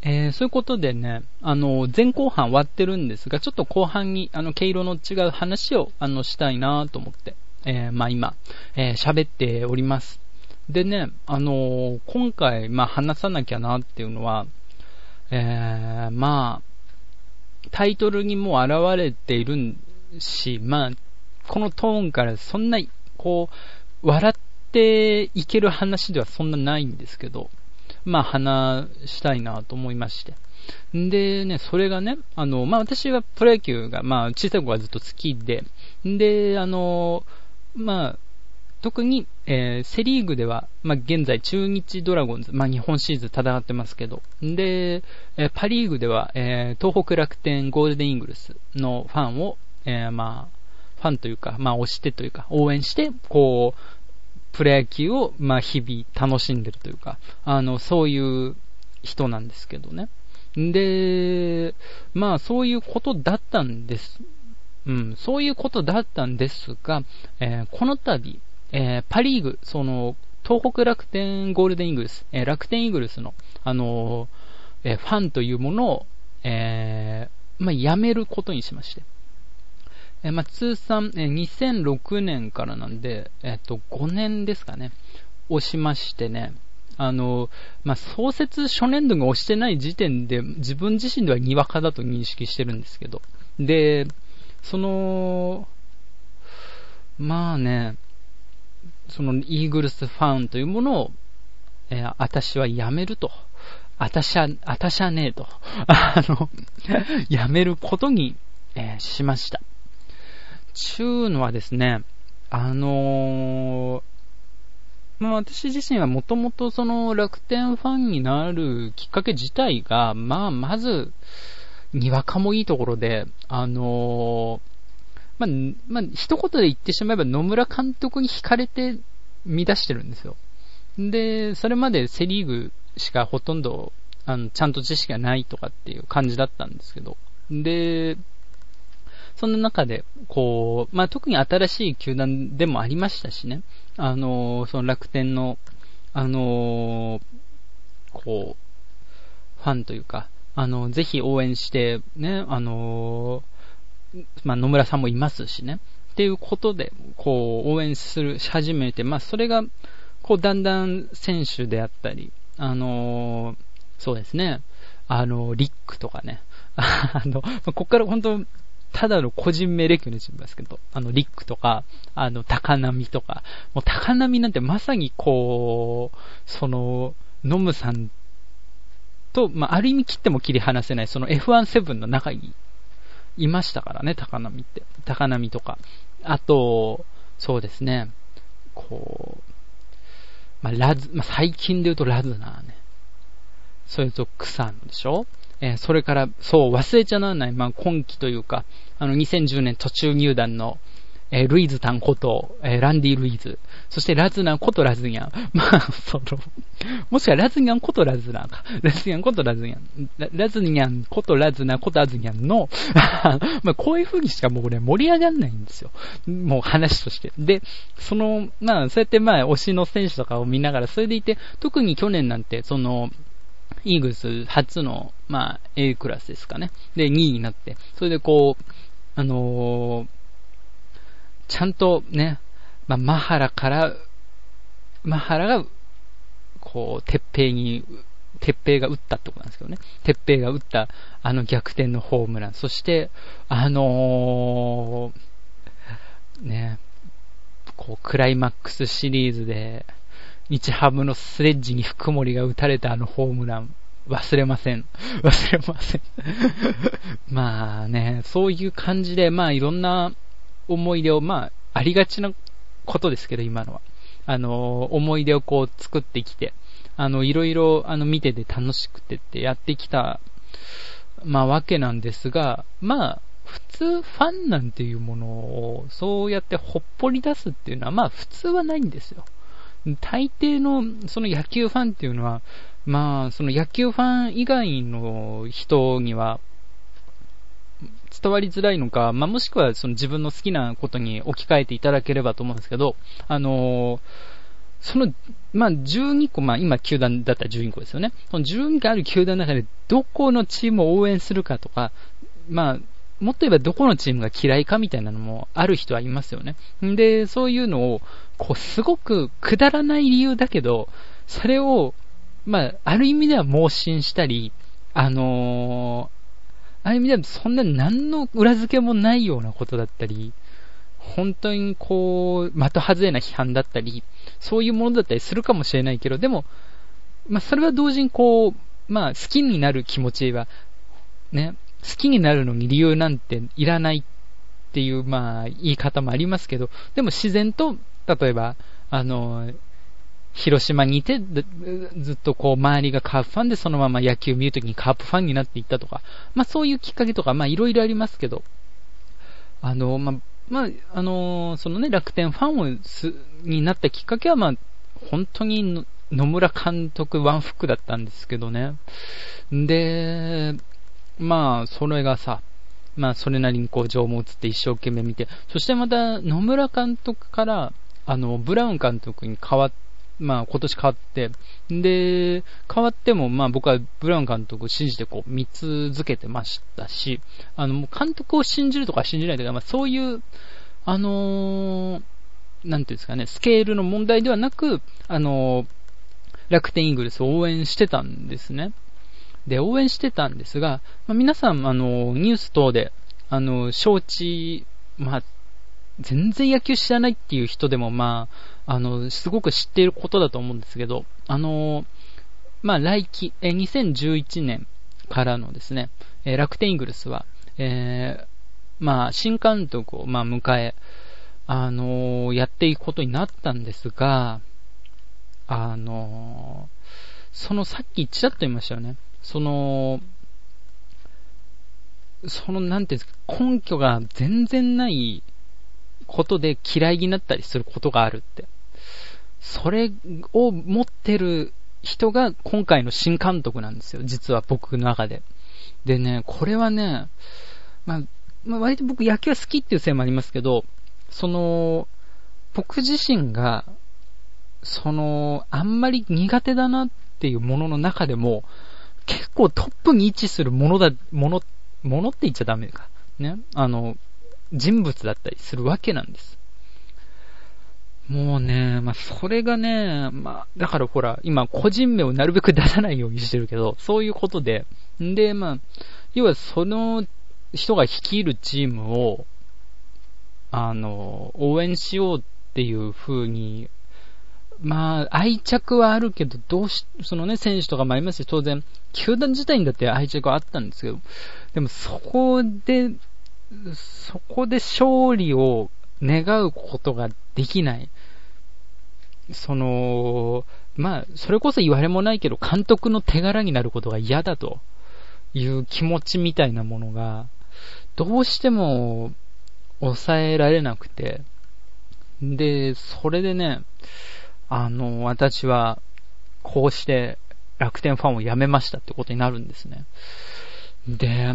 そういうことでね、前後半終わってるんですが、ちょっと後半に、毛色の違う話を、したいなと思って、今、喋っております。でね、今回、話さなきゃなっていうのは、タイトルにも現れているし、このトーンからそんな、笑っていける話ではそんなないんですけど、話したいなと思いまして。でね、それがね、私はプロ野球が、小さい子がずっと好きで、で、特に、セリーグでは、現在中日ドラゴンズ、日本シリーズ戦ってますけど、で、パリーグでは、東北楽天ゴールデンイーグルスのファンを、ファンというか、推してというか、応援して、プロ野球を、日々楽しんでるというか、そういう人なんですけどね。で、そういうことだったんです。そういうことだったんですが、この度、パリーグ、東北楽天ゴールデンイーグルス、楽天イーグルスの、ファンというものを、やめることにしまして。通算、2006年からなんで、5年ですかね、押しましてね、創設初年度が押してない時点で、自分自身ではにわかだと認識してるんですけど、で、イーグルスファンというものを、私はやめると。あたしゃねえと。やめることに、しました。ちゅうのはですね、私自身はもともと楽天ファンになるきっかけ自体が、まず、にわかもいいところで、一言で言ってしまえば野村監督に惹かれて見出してるんですよ。で、それまでセリーグしかほとんど、ちゃんと知識がないとかっていう感じだったんですけど、で、その中で、特に新しい球団でもありましたしね、その楽天の、ファンというか、ぜひ応援して、ね、野村さんもいますしね、っていうことで、応援し始めて、それが、だんだん選手であったり、そうですね、リックとかね、ここから本当、ただの個人名レキュにしますけど、リックとか、高波とか、もう高波なんてまさにノムさんと、ある意味切っても切り離せない、その F17 の中にいましたからね、高波って。高波とか。あと、そうですね、最近で言うとラズナーね。それと草野でしょ？それから、忘れちゃならない、今季というか、2010年途中入団の、ルイズタンこと、ランディ・ルイズ。そしてラズナンことラズニャン。もしくはラズニャンことラズナンか。ラズニャンことラズニャン。ラズニャンことラズナことアズニャンの、こういう風にしかもうね、盛り上がんないんですよ。もう話として。で、そうやって推しの選手とかを見ながら、それでいて、特に去年なんて、イーグルス初の、A クラスですかね。で、2位になって、それでちゃんとね、マハラが、鉄平が打ったってことなんですけどね。鉄平が打った、逆転のホームラン。そして、クライマックスシリーズで、日ハムのスレッジに福森が打たれたホームラン。忘れません。そういう感じで、いろんな思い出を、ありがちなことですけど、今のは。思い出を作ってきて、いろいろ、見てて楽しくてってやってきた、わけなんですが、普通ファンなんていうものを、そうやってほっぽり出すっていうのは、普通はないんですよ。大抵の、その野球ファンっていうのは、その野球ファン以外の人には、伝わりづらいのか、もしくはその自分の好きなことに置き換えていただければと思うんですけど、 12個、今球団だったら12個ですよね。その12個ある球団の中でどこのチームを応援するかとか、もっと言えばどこのチームが嫌いかみたいなのもある人はいますよね。で、そういうのを、すごくくだらない理由だけど、それを、ある意味では盲信したり、ある意味ではそんな何の裏付けもないようなことだったり、本当に的外れな批判だったり、そういうものだったりするかもしれないけど、でも、それは同時に好きになる気持ちは、ね、好きになるのに理由なんていらないっていう、言い方もありますけど、でも自然と、例えば、広島にいて、ずっと周りがカープファンでそのまま野球見るときにカープファンになっていったとか、そういうきっかけとか、いろいろありますけど、そのね、楽天ファンになったきっかけは、本当に野村監督ワンフックだったんですけどね。で、それがさ、それなりに情も移って一生懸命見て、そしてまた野村監督から、ブラウン監督に変わって、今年変わって、で、変わっても、僕はブラウン監督を信じて見続けてましたし、監督を信じるとか信じないとか、そういう、なんていうんですかね、スケールの問題ではなく、楽天イーグルスを応援してたんですね。で、応援してたんですが、皆さん、ニュース等で、承知、全然野球知らないっていう人でも、すごく知っていることだと思うんですけど、来季、2011年からのですね、楽天イーグルスは、新監督を、迎え、やっていくことになったんですが、さっきちらっと言いましたよね。なんていうんですか、根拠が全然ないことで嫌いになったりすることがあるって。それを持ってる人が今回の新監督なんですよ。実は僕の中で。でね、これはね、割と僕野球は好きっていうせいもありますけど、僕自身が、あんまり苦手だなっていうものの中でも、結構トップに位置するものって言っちゃダメか。ね。人物だったりするわけなんです。もうね、それがね、だからほら、今個人名をなるべく出さないようにしてるけど、そういうことで、で、要はその人が率いるチームを、応援しようっていう風に、愛着はあるけど、そのね、選手とかもありますし、当然、球団自体にだって愛着はあったんですけど、でもそこで勝利を願うことができない。それこそ言われもないけど、監督の手柄になることが嫌だという気持ちみたいなものが、どうしても抑えられなくて、で、それでね、私は、こうして楽天ファンを辞めましたってことになるんですね。で、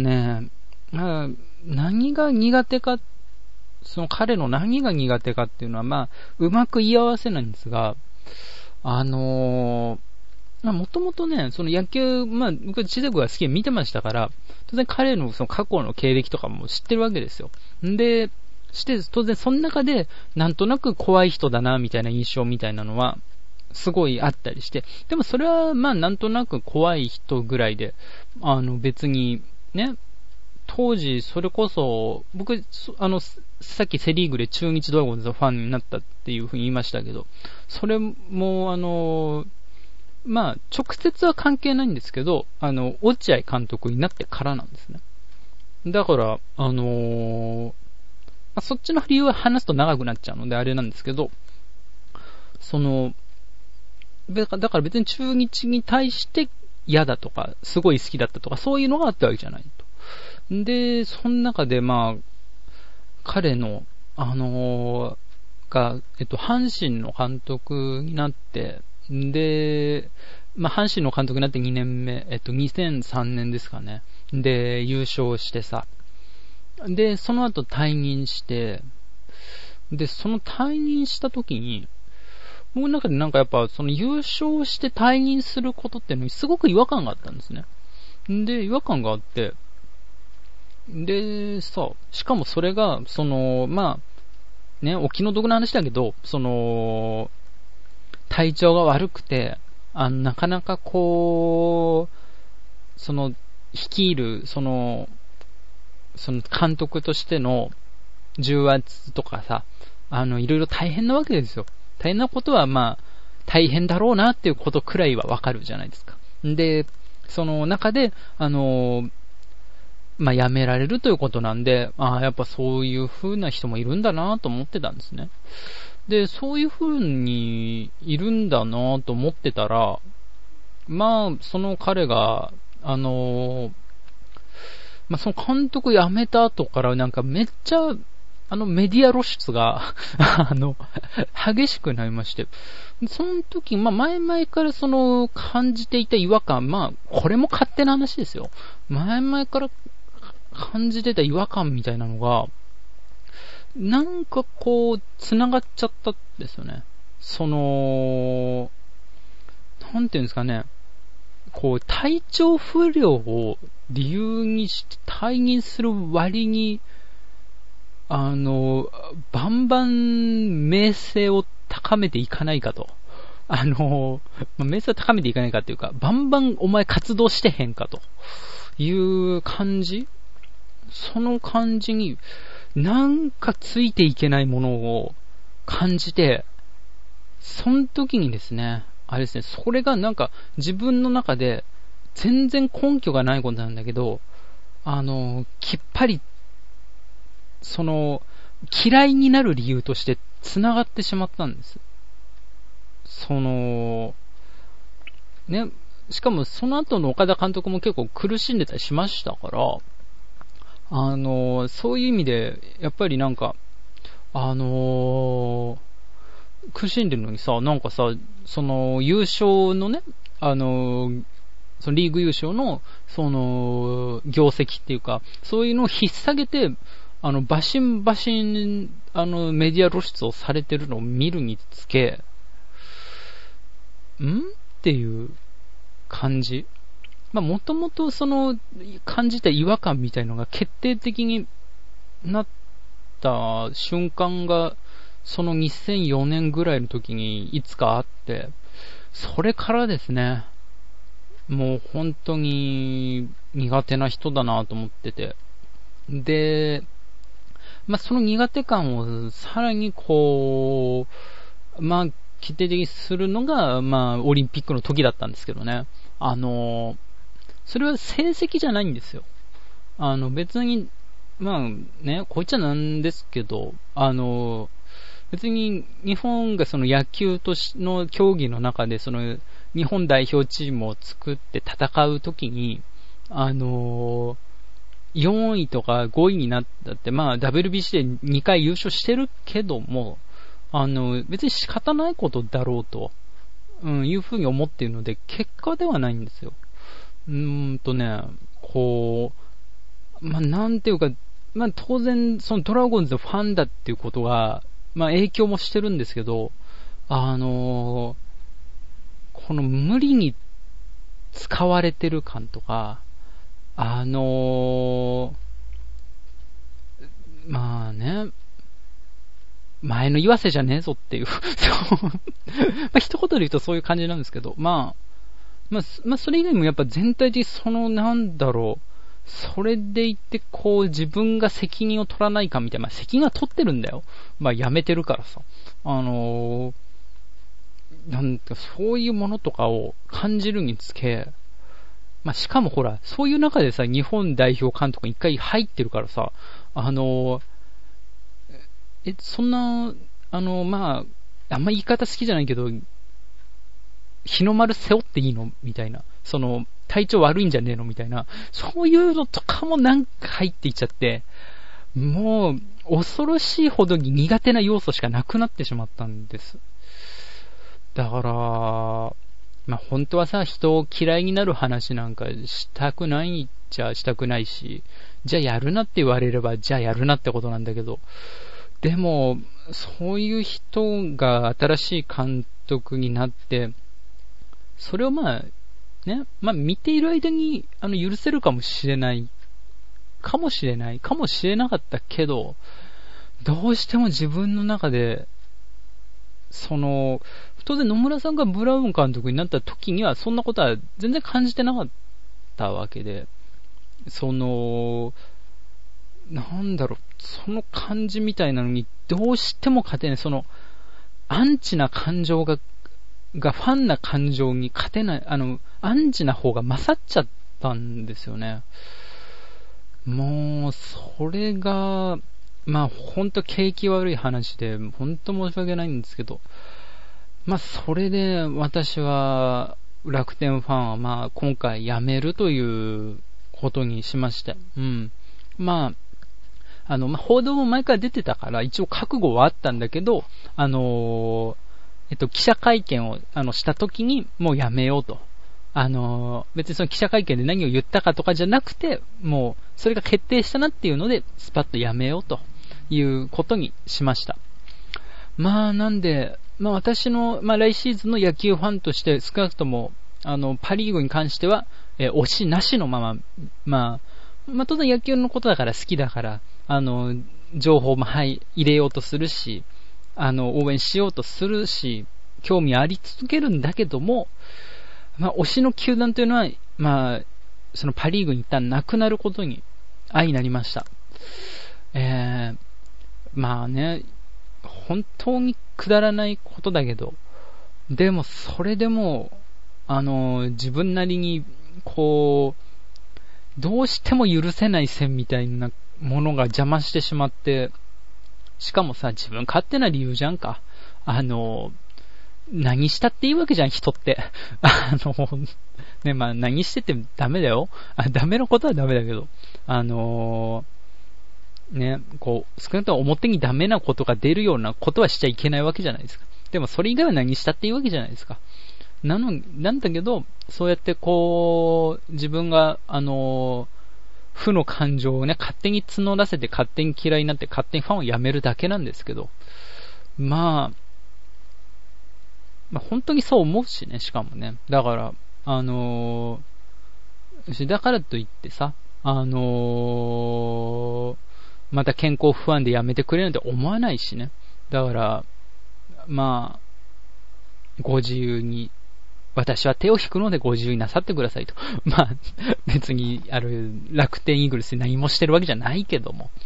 何が苦手か、彼の何が苦手かっていうのは、うまく言い合わせないんですが、もともとね、その野球、僕小さい子が好きで見てましたから、当然彼のその過去の経歴とかも知ってるわけですよ。で、当然その中で、なんとなく怖い人だな、みたいな印象みたいなのは、すごいあったりして、でもそれはなんとなく怖い人ぐらいで、別に、ね、当時それこそ、僕、さっきセリーグで中日ドラゴンズのファンになったっていうふうに言いましたけど、それも直接は関係ないんですけど、落合監督になってからなんですね。だから、そっちの理由は話すと長くなっちゃうのであれなんですけど、だから別に中日に対して嫌だとか、すごい好きだったとか、そういうのがあったわけじゃないと。で、その中で彼の、阪神の監督になって、で、阪神の監督になって2年目、2003年ですかね。で、優勝してさ。で、その後退任して、で、その退任した時に、 僕の中でなんかやっぱその優勝して退任することっていうのにすごく違和感があったんですね。で、違和感があって、で、さ、しかもそれが、まあ、ね、お気の毒な話だけど、体調が悪くて、なかなかこう、率いる、監督としての重圧とかさ、いろいろ大変なわけですよ。大変なことは、まあ、大変だろうなっていうことくらいはわかるじゃないですか。で、その中で、まあ、辞められるということなんで、やっぱそういう風な人もいるんだなと思ってたんですね。で、そういう風にいるんだなと思ってたら、まあ、その彼が、まあ、その監督辞めた後からなんかめっちゃ、メディア露出が激しくなりまして。その時、まあ、前々から感じていた違和感、まあ、これも勝手な話ですよ。前々から感じてた違和感みたいなのが、なんかこう、繋がっちゃったんですよね。なんていうんですかね。こう、体調不良を理由にして退任する割に、バンバン名声を高めていかないかと。名声を高めていかないかっていうか、バンバンお前活動してへんかという感じ？その感じに、なんかついていけないものを感じて、その時にですね、あれですね、それがなんか自分の中で全然根拠がないことなんだけど、きっぱり、嫌いになる理由として繋がってしまったんです。ね、しかもその後の岡田監督も結構苦しんでたりしましたから、そういう意味で、やっぱりなんか、苦しんでるのにさ、なんかさ、優勝のね、そのリーグ優勝の、業績っていうか、そういうのを引っ提げて、バシンバシン、メディア露出をされてるのを見るにつけ、っていう感じ。まあ、もともと感じた違和感みたいのが決定的になった瞬間が、その2004年ぐらいの時にいつかあって、それからですね、もう本当に苦手な人だなと思ってて。で、まあ、その苦手感をさらにこう、まあ、決定的にするのが、まあ、オリンピックの時だったんですけどね。それは成績じゃないんですよ。別に、まあね、こいつはなんですけど、別に日本がその野球としの競技の中で日本代表チームを作って戦うときに、4位とか5位になったって、まあ WBC で2回優勝してるけども、別に仕方ないことだろうと、いうふうに思っているので、結果ではないんですよ。こう、まあなんていうか、まあ当然そのドラゴンズのファンだっていうことが、まあ影響もしてるんですけど、この無理に使われてる感とか、まあね、前の言わせじゃねえぞっていう、まあ一言で言うとそういう感じなんですけど、まあそれ以外にもやっぱ全体的になんだろう、それでいてこう自分が責任を取らないかみたいな、まあ責任は取ってるんだよ。まあやめてるからさ。なんかそういうものとかを感じるにつけ、まあしかもほら、そういう中でさ、日本代表監督一回入ってるからさ、そんな、まあ、あんま言い方好きじゃないけど、日の丸背負っていいのみたいな。体調悪いんじゃねえのみたいな。そういうのとかもなんか入っていっちゃって、もう、恐ろしいほどに苦手な要素しかなくなってしまったんです。だから、まあ本当はさ、人を嫌いになる話なんかしたくないじゃしたくないし、じゃあやるなって言われれば、じゃあやるなってことなんだけど、でも、そういう人が新しい監得になって、それをまあ、ね、まあ見ている間に、許せるかもしれない、かもしれなかったけど、どうしても自分の中で、当然野村さんがブラウン監督になった時には、そんなことは全然感じてなかったわけで、なんだろう、その感じみたいなのにどうしても勝てない、アンチな感情がファンな感情に勝てない、アンチな方が勝っちゃったんですよね。もう、それが、まあ、ほんと景気悪い話で、ほんと申し訳ないんですけど、まあ、それで私は、楽天ファンは、まあ、今回辞めるということにしました。うん。まあ、報道も前から出てたから、一応覚悟はあったんだけど、記者会見を、した時に、もうやめようと。別にその記者会見で何を言ったかとかじゃなくて、もう、それが決定したなっていうので、スパッとやめようということにしました。まあ、なんで、まあ私の、まあ来シーズンの野球ファンとして少なくとも、パリーグに関しては、推しなしのまま、まあ当然野球のことだから好きだから、情報も入れようとするし、応援しようとするし、興味あり続けるんだけども、まあ、推しの球団というのは、まあ、そのパリーグに一旦なくなることに相なりました。まあね、本当にくだらないことだけど、でもそれでも、自分なりに、こう、どうしても許せない線みたいなものが邪魔してしまって、しかもさ、自分勝手な理由じゃんか。何したっていいわけじゃん、人って。ね、まあ何しててダメだよ。ダメなことはダメだけど、ね、こう、少なくとも表にダメなことが出るようなことはしちゃいけないわけじゃないですか。でもそれ以外は何したっていいわけじゃないですか。なんだけど、そうやってこう、自分が、負の感情をね、勝手に募らせて、勝手に嫌いになって、勝手にファンをやめるだけなんですけど、まあ本当にそう思うしね、しかもね。だから、だからといってさ、また健康不安でやめてくれなんて思わないしね。だから、まあ、ご自由に、私は手を引くのでご自由になさってくださいと。まあ、別に、楽天イーグルスで何もしてるわけじゃないけども、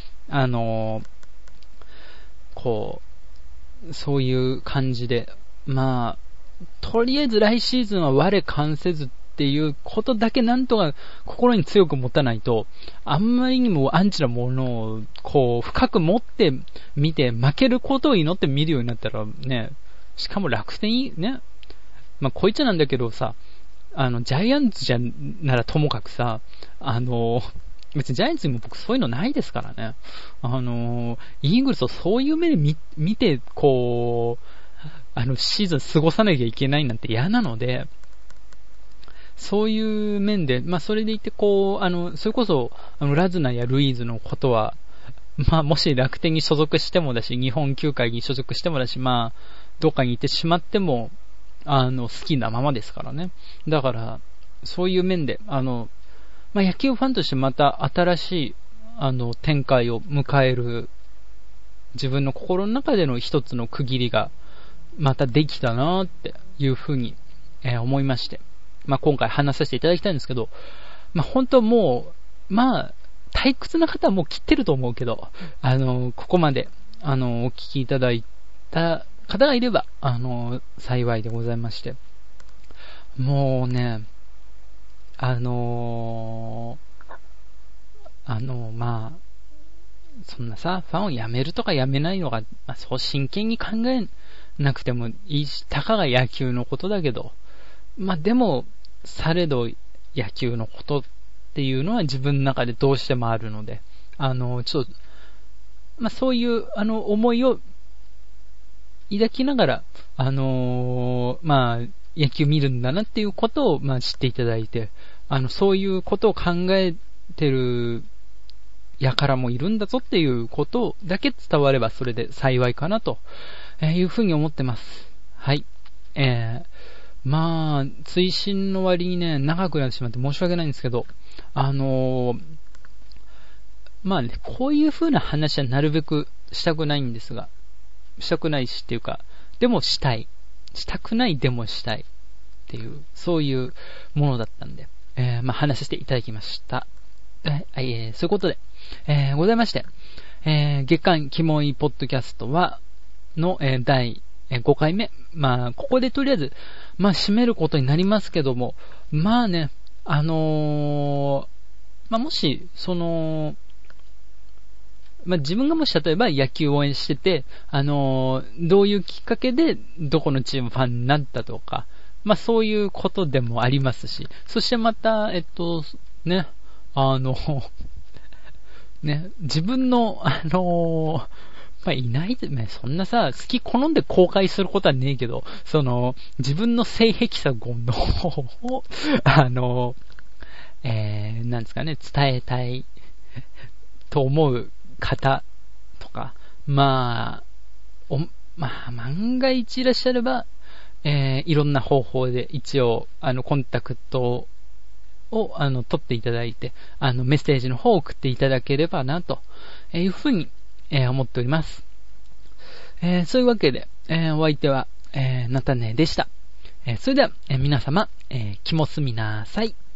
こう、そういう感じで、まあ、とりあえず来シーズンは我関せずっていうことだけなんとか心に強く持たないと、あんまりにもアンチなものをこう深く持って見て負けることを祈って見るようになったらね、しかも楽天ね、まあこいつなんだけどさ、ジャイアンツじゃならともかくさ、別にジャイアンツにも僕そういうのないですからね。イーグルスをそういう目で見て、こう、シーズン過ごさなきゃいけないなんて嫌なので、そういう面で、まあそれでいてこう、それこそ、ラズナやルイーズのことは、まあもし楽天に所属してもだし、日本球界に所属してもだし、まあ、どっかに行ってしまっても、好きなままですからね。だから、そういう面で、まあ野球ファンとしてまた新しい、展開を迎える、自分の心の中での一つの区切りが、またできたなっていうふうに、思いまして。まあ今回話させていただきたいんですけど、まあ本当もう、まあ、退屈な方はもう切ってると思うけど、ここまで、お聞きいただいた方がいれば、幸いでございまして。もうね、まあ、そんなさ、ファンを辞めるとか辞めないのが、まあ、そう真剣に考えなくてもいいし、たかが野球のことだけど、まあでも、されど野球のことっていうのは自分の中でどうしてもあるので、ちょっと、まあそういう、思いを抱きながら、まあ、野球見るんだなっていうことを、まあ知っていただいて、そういうことを考えてる輩もいるんだぞっていうことだけ伝わればそれで幸いかなというふうに思ってます。はい。 まあ、追伸の割にね、長くなってしまって申し訳ないんですけど、まあね、こういう風な話はなるべくしたくないんですが、したくないしっていうか、でもしたい。したくないでもしたいっていう、そういうものだったんで、まあ話させていただきました。そういうことで、ございまして、月刊キモイポッドキャストは、の、第5回目。まあ、ここでとりあえず、まあ、締めることになりますけども、まあね、まあ、もし、まあ、自分がもし例えば野球を応援してて、どういうきっかけでどこのチームファンになったとか、まあ、そういうことでもありますし、そしてまた、ね、ね、自分の、まあ、いないで、ね、そんなさ、好き好んで公開することはねえけど、自分の性癖さの方を、なんですかね、伝えたいと思う方とか、まあ、万が一いらっしゃれば、いろんな方法で一応、コンタクトを、取っていただいて、メッセージの方を送っていただければな、というふうに、思っております。そういうわけで、お相手は、なたねでした。それでは、皆様、気もすみなさい。